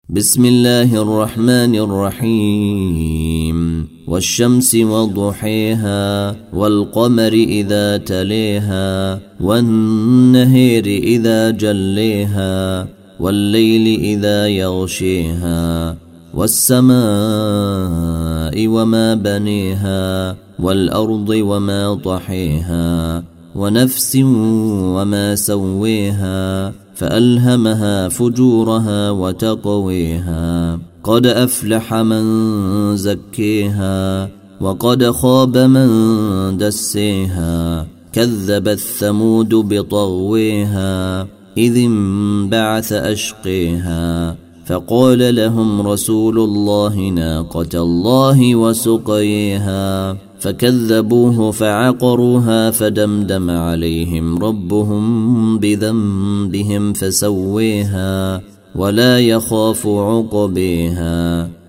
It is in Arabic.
بسم الله الرحمن الرحيم والشمس وضحيها والقمر إذا تليها والنهر إذا جليها والليل إذا يغشيها والسماء وما بنيها والأرض وما طحيها ونفس وما سويها فألهمها فجورها وتقويها قد أفلح من زكيها وقد خاب من دسيها كذبت ثمود بطغويها إذ انبعث أشقيها فقال لهم رسول الله ناقة الله وسقيها فكذبوه فعقروها فدمدم عليهم ربهم بذنبهم فسويها ولا يخاف عقبيها